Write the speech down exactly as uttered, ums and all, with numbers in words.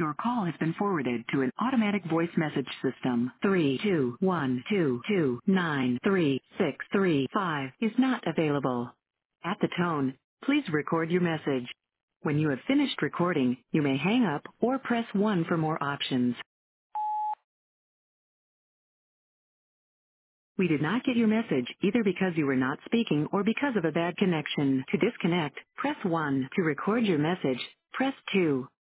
Your call has been forwarded to an automatic voice message system. Three two one two two nine three six three five is not available. At the tone, please record your message. When you have finished recording, you may hang up or press one for more options. We did not get your message either because you were not speaking or because of a bad connection. To disconnect, press one. To record your message, press two.